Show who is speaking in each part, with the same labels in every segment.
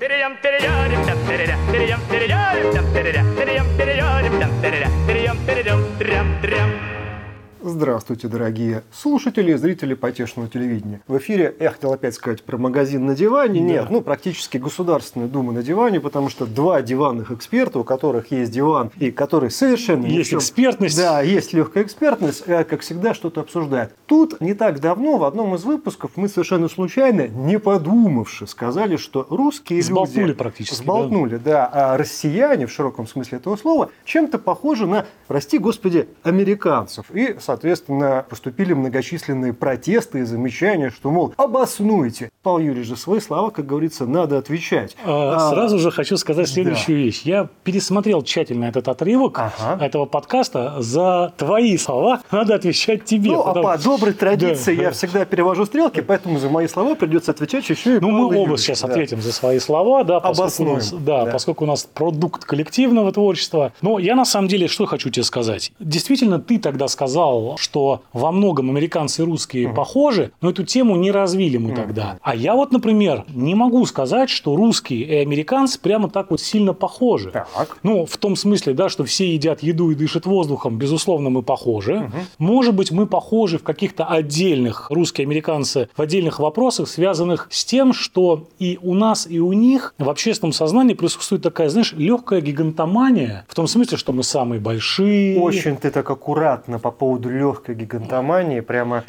Speaker 1: Здравствуйте, дорогие слушатели и зрители потешного телевидения. В эфире, я хотел опять сказать про магазин на диване. Нет, практически Государственная Дума на диване, потому что два диванных эксперта, у которых есть диван, и которые совершенно...
Speaker 2: Есть экспертность.
Speaker 1: Да, есть легкая экспертность, как всегда что-то обсуждают. Тут не так давно в одном из выпусков мы совершенно случайно, не подумавши, сказали, что русские
Speaker 2: сболтнули
Speaker 1: люди...
Speaker 2: практически.
Speaker 1: Сболтнули, да. А россияне, в широком смысле этого слова, чем-то похожи на, прости господи, американцев. И, соответственно, поступили многочисленные протесты и замечания, что, мол, обоснуйте. Павел Юрьевич же свои слова, как говорится, надо отвечать.
Speaker 2: Сразу же хочу сказать следующую вещь. Я пересмотрел тщательно этот отрывок этого подкаста. За твои слова надо отвечать тебе.
Speaker 1: По доброй традиции я всегда перевожу стрелки, поэтому за мои слова придется отвечать еще и
Speaker 2: мы оба сейчас ответим за свои слова, поскольку у нас продукт коллективного творчества. Но я на самом деле что хочу тебе сказать. Действительно, ты тогда сказал, что во многом американцы и русские похожи, но эту тему не развили мы тогда. А я вот, например, не могу сказать, что русские и американцы прямо так вот сильно похожи.
Speaker 1: Так.
Speaker 2: В том смысле, что все едят еду и дышат воздухом, безусловно, мы похожи. Может быть, мы похожи в каких-то отдельных, русские и американцы, в отдельных вопросах, связанных с тем, что и у нас, и у них в общественном сознании присутствует такая, легкая гигантомания, в том смысле, что мы самые большие.
Speaker 1: Очень ты так аккуратно по поводу легкой гигантомании прямо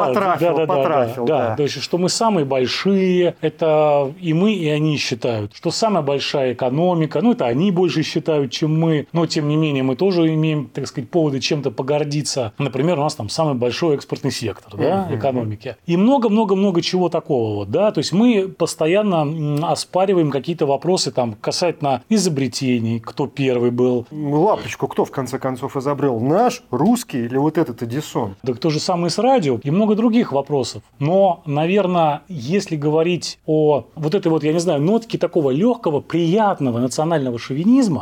Speaker 1: потрафил.
Speaker 2: То есть, что мы самые большие, это и мы, и они считают, что самая большая экономика, это они больше считают, чем мы, но тем не менее мы тоже имеем, так сказать, поводы чем-то погордиться. Например, у нас там самый большой экспортный сектор экономики. И много-много-много чего такого. То есть, мы постоянно оспариваем какие-то вопросы касательно изобретений, кто первый был.
Speaker 1: Лапочку кто в конце концов изобрел? Наш, русский или вот этот Эдисон?
Speaker 2: Так то же самое с радио и много других вопросов. Но, наверное, если говорить о вот этой нотке такого легкого, приятного национального шовинизма,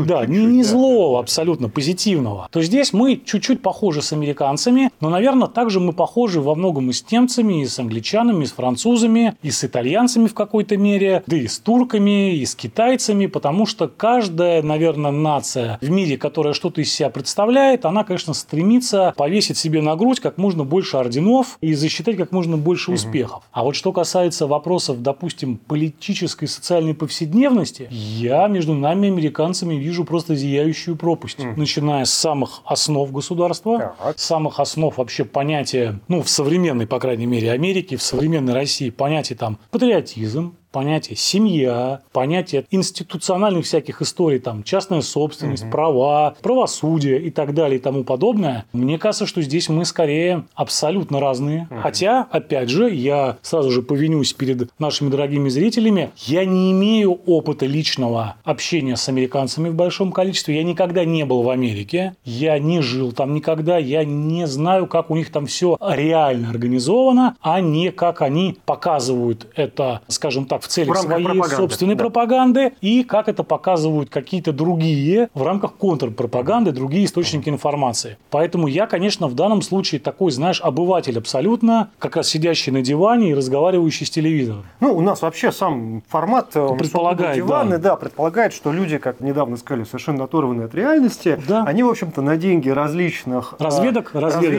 Speaker 2: не злого, абсолютно позитивного, то здесь мы чуть-чуть похожи с американцами, но, наверное, также мы похожи во многом и с немцами, и с англичанами, и с французами, и с итальянцами в какой-то мере, да и с турками, и с китайцами, потому что каждая, наверное, нация в мире, которая что-то из себя представляет, она, конечно, стремится повесить себе на грудь как можно больше орденов и засчитать как можно больше успехов. А вот что касается вопросов, допустим, политической и социальной повседневности, я между нами, американцами, вижу просто зияющую пропасть. Начиная с самых основ государства, с самых основ вообще понятия, в современной, по крайней мере, Америке, в современной России понятие патриотизм, понятие семья, понятие институциональных всяких историй, частная собственность, права, правосудие и так далее и тому подобное. Мне кажется, что здесь мы скорее абсолютно разные. Хотя, опять же, я сразу же повинюсь перед нашими дорогими зрителями, я не имею опыта личного общения с американцами в большом количестве. Я никогда не был в Америке, я не жил там никогда, я не знаю, как у них там все реально организовано, а не как они показывают это, скажем так, в целях своей собственной пропаганды, и как это показывают какие-то другие в рамках контрпропаганды, другие источники информации. Поэтому я, конечно, в данном случае такой, обыватель абсолютно, как раз сидящий на диване и разговаривающий с телевизором.
Speaker 1: У нас вообще сам формат
Speaker 2: предполагает,
Speaker 1: диваны, предполагает, что люди, как недавно сказали, совершенно оторванные от реальности, они, в общем-то, на деньги различных разведок,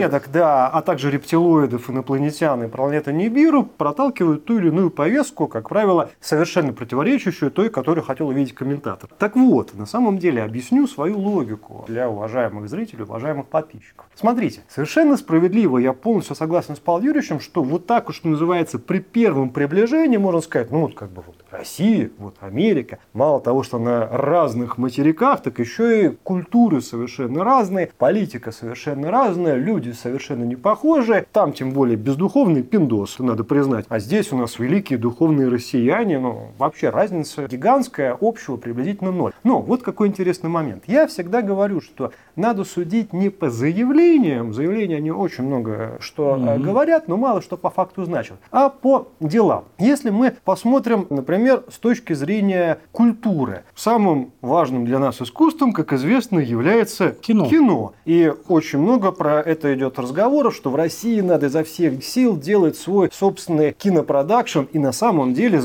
Speaker 1: а также рептилоидов, инопланетян и планеты Нибиру проталкивают ту или иную повестку, как правило, совершенно противоречащую той, которую хотел увидеть комментатор. Так вот, на самом деле объясню свою логику для уважаемых зрителей, уважаемых подписчиков. Смотрите, совершенно справедливо, я полностью согласен с Павлом Юрьевичем, что вот так, что называется, при первом приближении можно сказать, Россия, Америка, мало того, что на разных материках, так еще и культуры совершенно разные, политика совершенно разная, люди совершенно не похожи, там тем более бездуховный пиндос, надо признать, а здесь у нас великие духовные россияне, вообще разница гигантская, общего приблизительно ноль. Но вот какой интересный момент. Я всегда говорю, что надо судить не по заявлениям, заявления они очень много что говорят, но мало что по факту значат, а по делам. Если мы посмотрим, например, с точки зрения культуры, самым важным для нас искусством, как известно, является кино. И очень много про это идет разговоров, что в России надо изо всех сил делать свой собственный кинопродакшн, и на самом деле за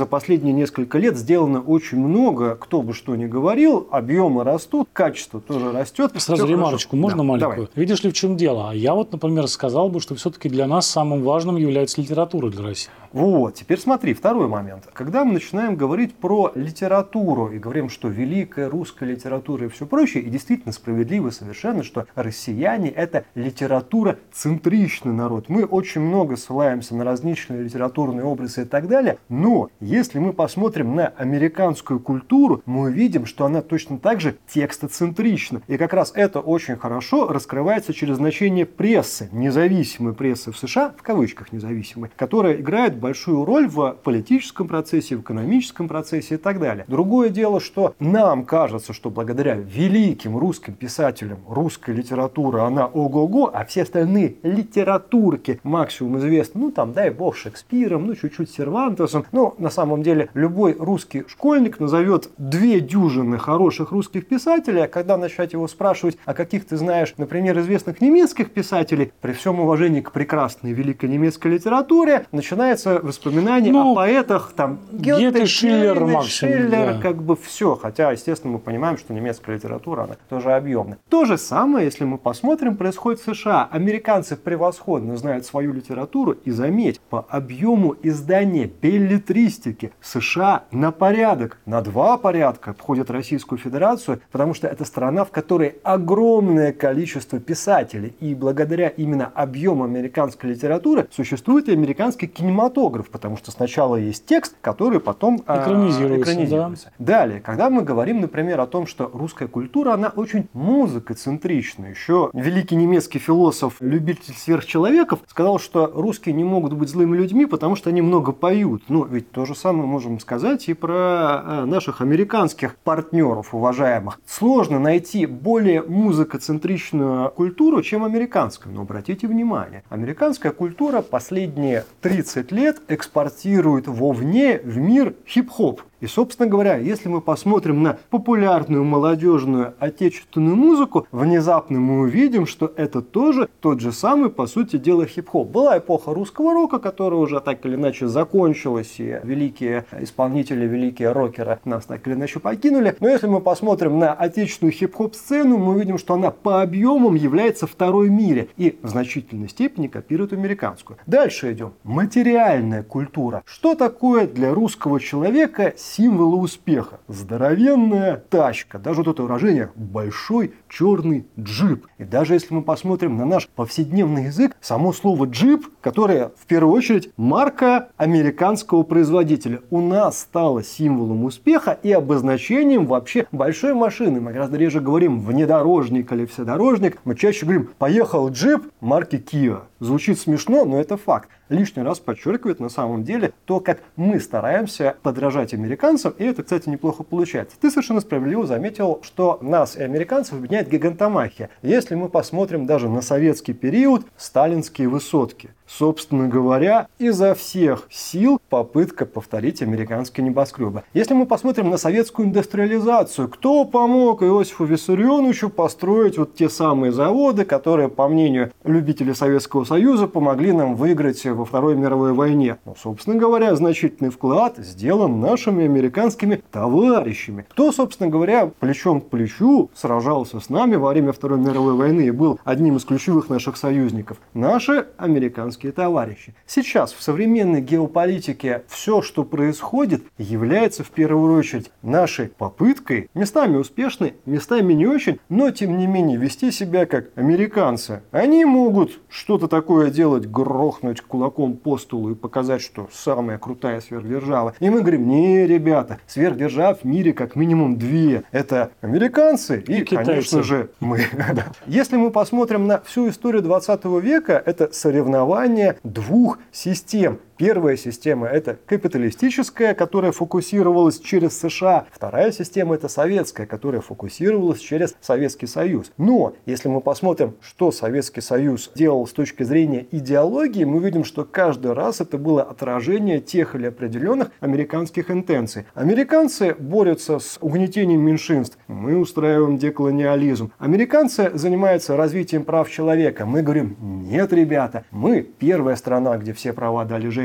Speaker 1: последние несколько лет сделано очень много, кто бы что ни говорил, объемы растут, качество тоже растет.
Speaker 2: Сразу ремарочку, можно маленькую? Давай. Видишь ли, в чем дело? Я вот, например, сказал бы, что все-таки для нас самым важным является литература для России.
Speaker 1: Вот, теперь смотри, второй момент. Когда мы начинаем говорить про литературу и говорим, что великая русская литература и все прочее, и действительно справедливо совершенно, что россияне – это литература-центричный народ. Мы очень много ссылаемся на различные литературные образы и так далее, но если мы посмотрим на американскую культуру, мы увидим, что она точно так же текстоцентрична. И как раз это очень хорошо раскрывается через значение прессы, независимой прессы в США, в кавычках независимой, которая играет большую роль в политическом процессе, в экономическом процессе и так далее. Другое дело, что нам кажется, что благодаря великим русским писателям русская литература, она ого-го, а все остальные литературки максимум известны, ну там, дай бог, Шекспиром, ну чуть-чуть Сервантесом. Но на самом деле любой русский школьник назовет 2 дюжины хороших русских писателей, а когда начать его спрашивать, а каких ты знаешь, например, известных немецких писателей, при всем уважении к прекрасной великой немецкой литературе, начинается воспоминания о поэтах, там,
Speaker 2: Гёте, Шиллер, максимум,
Speaker 1: Шиллер, да. Как бы все. Хотя, естественно, мы понимаем, что немецкая литература, она тоже объемная. То же самое, если мы посмотрим, происходит в США. Американцы превосходно знают свою литературу, и заметь, по объему издания беллетристики США на порядок, на 2 порядка обходит Российскую Федерацию, потому что это страна, в которой огромное количество писателей, и благодаря именно объему американской литературы существует и американский кинематограф, потому что сначала есть текст, который потом экранизируется. Да. Далее, когда мы говорим, например, о том, что русская культура, она очень музыкоцентрична. Еще великий немецкий философ, любитель сверхчеловеков, сказал, что русские не могут быть злыми людьми, потому что они много поют. Ну, ведь то же самое можем сказать и про наших американских партнеров, уважаемых. Сложно найти более музыкоцентричную культуру, чем американскую. Но обратите внимание, американская культура последние 30 лет экспортирует вовне в мир хип-хоп. И, собственно говоря, если мы посмотрим на популярную молодежную отечественную музыку, внезапно мы увидим, что это тоже тот же самый, по сути дела, хип-хоп. Была эпоха русского рока, которая уже так или иначе закончилась, и великие исполнители, великие рокеры нас так или иначе покинули. Но если мы посмотрим на отечественную хип-хоп-сцену, мы увидим, что она по объемам является второй в мире и в значительной степени копирует американскую. Дальше идем. Материальная культура. Что такое для русского человека символы успеха? Здоровенная тачка. Даже вот это выражение «большой черный джип». И даже если мы посмотрим на наш повседневный язык, само слово «джип», которое в первую очередь марка американского производителя, у нас стало символом успеха и обозначением вообще большой машины. Мы гораздо реже говорим внедорожник или вседорожник. Мы чаще говорим «поехал джип марки Kia». Звучит смешно, но это факт. Лишний раз подчеркивает на самом деле то, как мы стараемся подражать американцам, и это, кстати, неплохо получается. Ты совершенно справедливо заметил, что нас и американцев объединяет гигантомахия. Если мы посмотрим даже на советский период, сталинские высотки. Собственно говоря, изо всех сил попытка повторить американские небоскребы. Если мы посмотрим на советскую индустриализацию, кто помог Иосифу Виссарионовичу построить вот те самые заводы, которые, по мнению любителей Советского Союза, помогли нам выиграть во Второй мировой войне? Ну, собственно говоря, значительный вклад сделан нашими американскими товарищами. Кто, собственно говоря, плечом к плечу сражался с нами во время Второй мировой войны и был одним из ключевых наших союзников? Наши американские товарищи. Сейчас в современной геополитике все, что происходит, является в первую очередь нашей попыткой, местами успешной, местами не очень, но тем не менее вести себя как американцы. Они могут что-то такое делать, грохнуть кулаком по столу и показать, что самая крутая сверхдержава. И мы говорим: не, ребята, сверхдержав в мире как минимум 2. Это американцы и конечно же, мы. Если мы посмотрим на всю историю 20 века, это соревнование 2 систем. Первая система – это капиталистическая, которая фокусировалась через США. Вторая система – это советская, которая фокусировалась через Советский Союз. Но если мы посмотрим, что Советский Союз делал с точки зрения идеологии, мы видим, что каждый раз это было отражение тех или определенных американских интенций. Американцы борются с угнетением меньшинств. Мы устраиваем деколониализм. Американцы занимаются развитием прав человека. Мы говорим: нет, ребята, мы первая страна, где все права дали женщинам.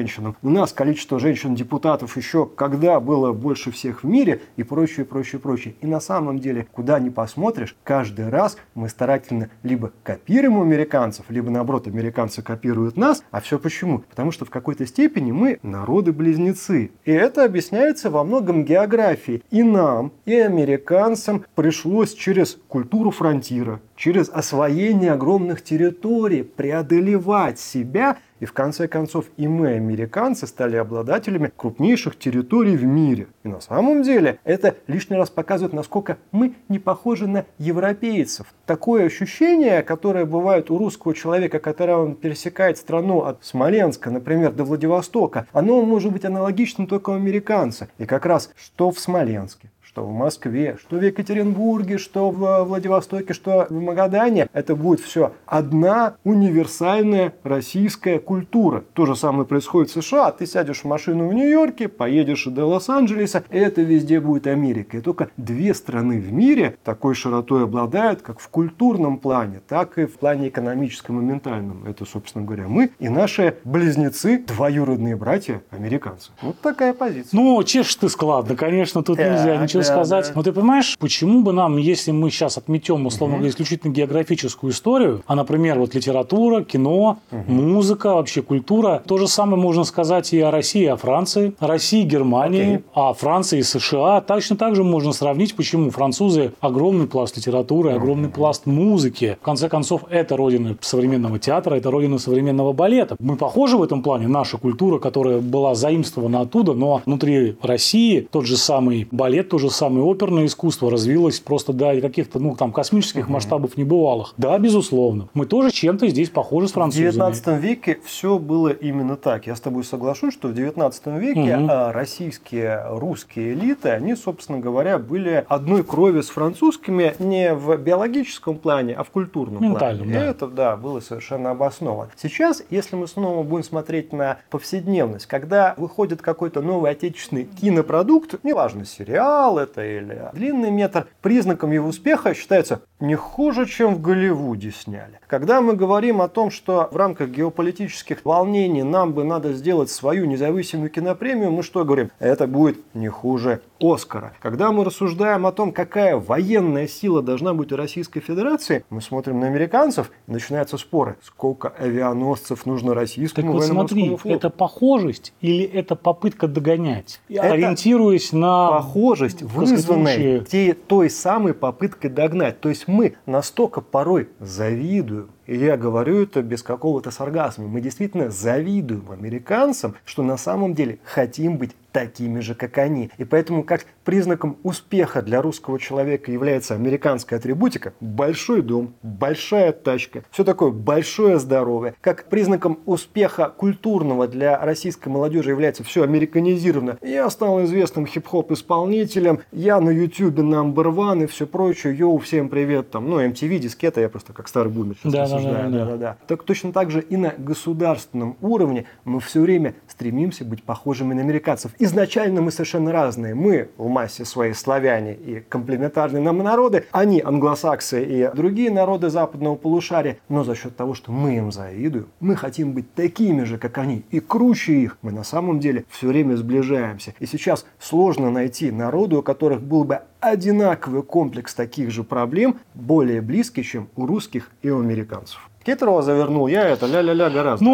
Speaker 1: женщинам. У нас количество женщин-депутатов еще когда было больше всех в мире и прочее, прочее, прочее. И на самом деле, куда ни посмотришь, каждый раз мы старательно либо копируем у американцев, либо наоборот, американцы копируют нас. А все почему? Потому что в какой-то степени мы народы-близнецы. И это объясняется во многом географией. И нам, и американцам пришлось через культуру фронтира, через освоение огромных территорий преодолевать себя. И в конце концов и мы, американцы, стали обладателями крупнейших территорий в мире. И на самом деле это лишний раз показывает, насколько мы не похожи на европейцев. Такое ощущение, которое бывает у русского человека, когда он пересекает страну от Смоленска, например, до Владивостока, оно может быть аналогичным только у американца. И как раз что в Смоленске, что в Москве, что в Екатеринбурге, что в Владивостоке, что в Магадане, это будет все одна универсальная российская культура. То же самое происходит в США. Ты сядешь в машину в Нью-Йорке, поедешь до Лос-Анджелеса, и это везде будет Америка. И только две страны в мире такой широтой обладают, как в культурном плане, так и в плане экономическом и ментальном. Это, собственно говоря, мы и наши близнецы, двоюродные братья, американцы. Вот такая позиция.
Speaker 2: Ну, чешешь ты складно, конечно, тут нельзя ничего сказать. Но ты понимаешь, почему бы нам, если мы сейчас отметем, условно говоря, исключительно географическую историю, а, например, вот литература, кино, музыка, вообще культура, то же самое можно сказать и о России, и о Франции, о России, Германии, о Франции и США. Точно так же можно сравнить, почему французы огромный пласт литературы, огромный пласт музыки. В конце концов, это родина современного театра, это родина современного балета. Мы похожи в этом плане, наша культура, которая была заимствована оттуда, но внутри России тот же самый балет, то же самое оперное искусство развилось просто до каких-то, космических масштабов небывалых. Да, безусловно. Мы тоже чем-то здесь похожи с французами.
Speaker 1: В 19 веке все было именно так. Я с тобой соглашусь, что в 19 веке российские, русские элиты, они, собственно говоря, были одной крови с французскими не в биологическом плане, а в культурном плане. Да. И это, было совершенно обосновано. Сейчас, если мы снова будем смотреть на повседневность, когда выходит какой-то новый отечественный кинопродукт, неважно, сериал это или длинный метр, признаком его успеха считается не хуже, чем в Голливуде сняли. Когда мы говорим о том, что в рамках геополитических волнений нам бы надо сделать свою независимую кинопремию, мы что говорим? Это будет не хуже Оскара. Когда мы рассуждаем о том, какая военная сила должна быть у Российской Федерации, мы смотрим на американцев, и начинаются споры. Сколько авианосцев нужно российскому военно-морскому флоту?
Speaker 2: Это похожесть или это попытка догонять? Ориентируясь на
Speaker 1: похожесть, вызванная той самой попыткой догнать. То есть мы настолько порой завидуем, и я говорю это без какого-то сарказма, мы действительно завидуем американцам, что на самом деле хотим быть такими же, как они. И поэтому как признаком успеха для русского человека является американская атрибутика: большой дом, большая тачка, все такое большое здоровье. Как признаком успеха культурного для российской молодежи является все американизировано. Я стал известным хип-хоп исполнителем, я на YouTube number one и все прочее. Йоу, всем привет, MTV, дискета, я просто как старый бумер сейчас рассуждаю. Да. Так точно так же и на государственном уровне мы все время стремимся быть похожими на американцев. Изначально мы совершенно разные. Мы в массе своей славяне и комплементарные нам народы, они англосаксы и другие народы западного полушария. Но за счет того, что мы им завидуем, мы хотим быть такими же, как они, и круче их, мы на самом деле все время сближаемся. И сейчас сложно найти народы, у которых был бы одинаковый комплекс таких же проблем, более близкий, чем у русских и у американцев. Китрова завернул, я это ля-ля-ля гораздо.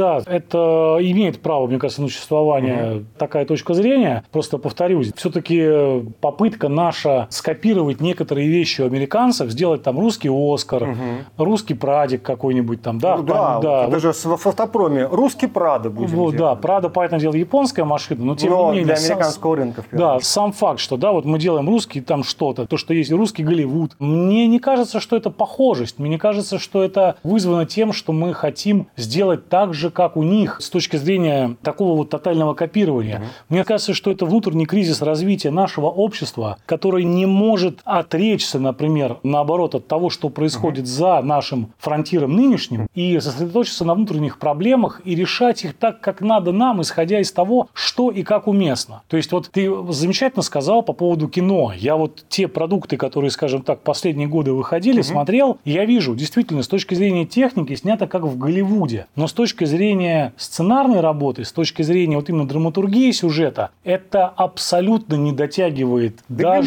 Speaker 2: Это имеет право, мне кажется, на существование такая точка зрения. Просто повторюсь, все-таки попытка наша скопировать некоторые вещи у американцев, сделать там русский Оскар, русский Прадик какой-нибудь там,
Speaker 1: даже в автопроме русский Прадо будем делать.
Speaker 2: Да, Прадо, понятное дело, японская машина, но тем не менее.
Speaker 1: Для американского рынка.
Speaker 2: Сам факт, что мы делаем русский там что-то, то, что есть русский Голливуд. Мне не кажется, что это похожесть, мне не кажется, что это вызвано тем, что мы хотим сделать так же, как у них, с точки зрения такого тотального копирования. Мне кажется, что это внутренний кризис развития нашего общества, который не может отречься, например, наоборот, от того, что происходит за нашим фронтиром нынешним, и сосредоточиться на внутренних проблемах и решать их так, как надо нам, исходя из того, что и как уместно. То есть, ты замечательно сказал по поводу кино. Я те продукты, которые, скажем так, последние годы выходили, смотрел, и я вижу, действительно, с точки зрения техники снято как в Голливуде. Но с точки зрения сценарной работы, с точки зрения вот именно драматургии сюжета, это абсолютно не дотягивает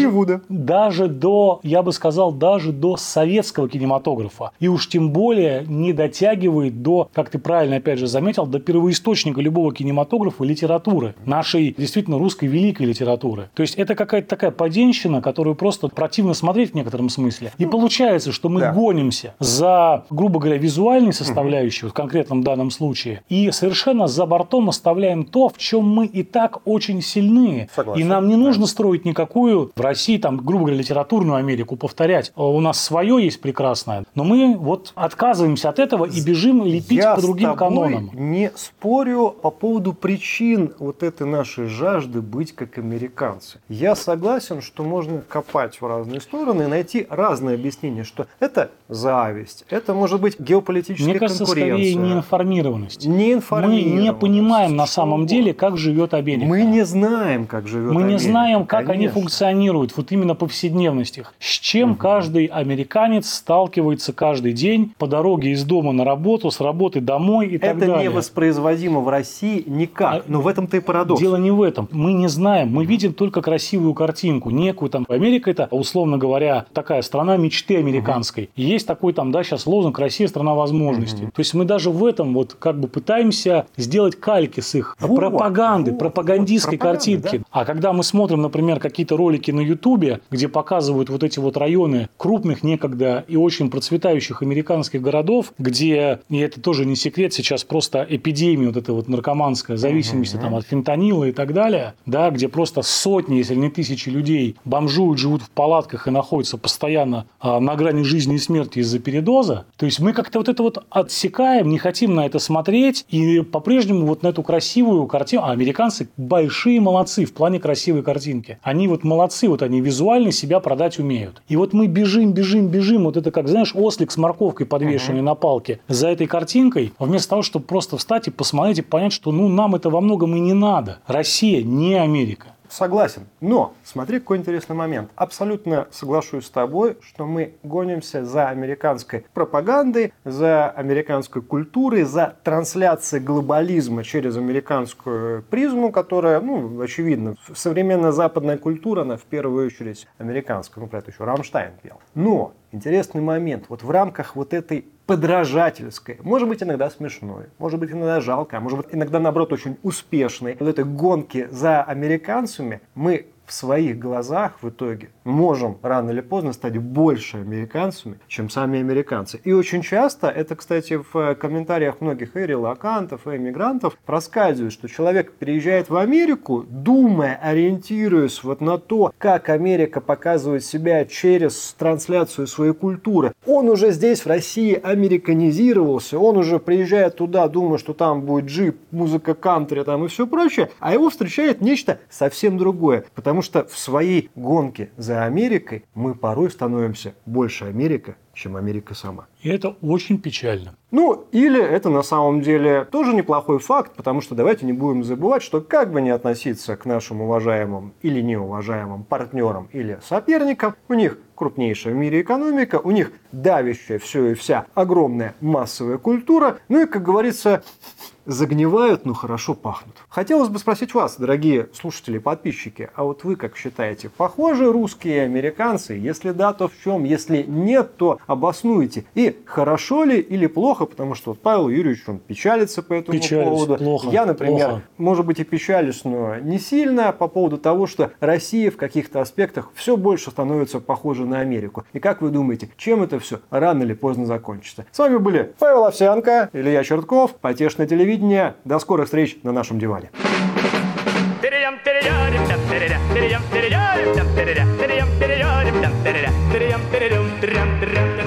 Speaker 2: даже до, я бы сказал, даже до советского кинематографа. И уж тем более не дотягивает до, как ты правильно опять же заметил, до первоисточника любого кинематографа и литературы. Нашей действительно русской великой литературы. То есть это какая-то такая поденщина, которую просто противно смотреть в некотором смысле. И получается, что мы гонимся за, грубо говоря, визуальной составляющей, в конкретном данном случае, и совершенно за бортом оставляем то, в чем мы и так очень сильны.
Speaker 1: Согласен.
Speaker 2: И нам не нужно строить никакую в России, там, грубо говоря, литературную Америку, повторять. У нас свое есть прекрасное, но мы вот отказываемся от этого и бежим лепить по другим канонам.
Speaker 1: Я не спорю по поводу причин вот этой нашей жажды быть как американцы. Я согласен, что можно копать в разные стороны и найти разные объяснения, что это зависть, это может быть геополитическая конкуренция.
Speaker 2: Мне кажется, скорее неинформированность.
Speaker 1: Неинформированность.
Speaker 2: Мы не понимаем на самом деле, как живет Америка.
Speaker 1: Мы не знаем, как живет Америка.
Speaker 2: Мы не знаем, как они функционируют, вот именно повседневность их. С чем каждый американец сталкивается каждый день по дороге из дома на работу, с работы домой и так далее.
Speaker 1: Это невоспроизводимо в России никак. Но в этом-то и парадокс.
Speaker 2: Дело не в этом. Мы не знаем. Мы видим только красивую картинку. Некую там. Америка — это, условно говоря, такая страна мечты американской. И есть такой там, да, сейчас лозунг «Россия — страна возможностей». То есть мы даже в этом вот как бы пытаемся сделать кальки с их пропаганды, пропагандистской картинки. Да? А когда мы смотрим, например, какие-то ролики на Ютубе, где показывают вот эти вот районы крупных некогда и очень процветающих американских городов, где, и это тоже не секрет, сейчас просто эпидемия вот эта вот наркоманская, зависимости там от фентанила и так далее, да, где просто сотни, если не тысячи людей бомжуют, живут в палатках и находятся постоянно на грани жизни и смерти из-за передоза. То есть мы как-то вот это вот отсекаем, не хотим на это смотреть и по-прежнему вот на эту красивую картину. А американцы большие молодцы в плане красивой картинки. Они вот молодцы, вот они визуально себя продать умеют. И вот мы бежим, вот это как, знаешь, ослик с морковкой, подвешенный на палке, за этой картинкой, вместо того, чтобы просто встать и посмотреть и понять, что ну нам это во многом и не надо. Россия не Америка.
Speaker 1: Согласен. Но смотри, какой интересный момент. Абсолютно соглашусь с тобой, что мы гонимся за американской пропагандой, за американской культурой, за трансляцией глобализма через американскую призму, которая, ну, очевидно, современная западная культура, она в первую очередь американская. Ну, про это еще Рамштайн пел. Но интересный момент. Вот в рамках вот этой подражательской, может быть, иногда смешной, может быть, иногда жалко, а может быть, иногда, наоборот, очень успешной вот этой гонки за американцами мы в своих глазах в итоге можем рано или поздно стать больше американцами, чем сами американцы. И очень часто это, кстати, в комментариях многих и релокантов, и эмигрантов проскальзывает, что человек переезжает в Америку, думая, ориентируясь вот на то, как Америка показывает себя через трансляцию своей культуры. Он уже здесь, в России, американизировался, он уже приезжает туда, думая, что там будет джип, музыка кантри там и все прочее, а его встречает нечто совсем другое. Потому что в своей гонке за Америкой мы порой становимся больше Америка, чем Америка сама.
Speaker 2: И это очень печально.
Speaker 1: Ну, или это на самом деле тоже неплохой факт, потому что давайте не будем забывать, что как бы ни относиться к нашим уважаемым или неуважаемым партнерам или соперникам, у них крупнейшая в мире экономика, у них давящая все и вся огромная массовая культура, ну и, как говорится, загнивают, но хорошо пахнут. Хотелось бы спросить вас, дорогие слушатели и подписчики, а вот вы как считаете, похожи русские и американцы? Если да, то в чем? Если нет, то обоснуйте. И хорошо ли или плохо, потому что вот Павел Юрьевич, он печалится по этому поводу.
Speaker 2: Плохо,
Speaker 1: я, например,
Speaker 2: плохо.
Speaker 1: Может быть и печалюсь, но не сильно по поводу того, что Россия в каких-то аспектах все больше становится похожа на Америку. И как вы думаете, чем это все рано или поздно закончится? С вами были Павел Овсянко, Илья Чертков, Потешное телевидение. До скорых встреч на нашем диване.
Speaker 3: Перейдем,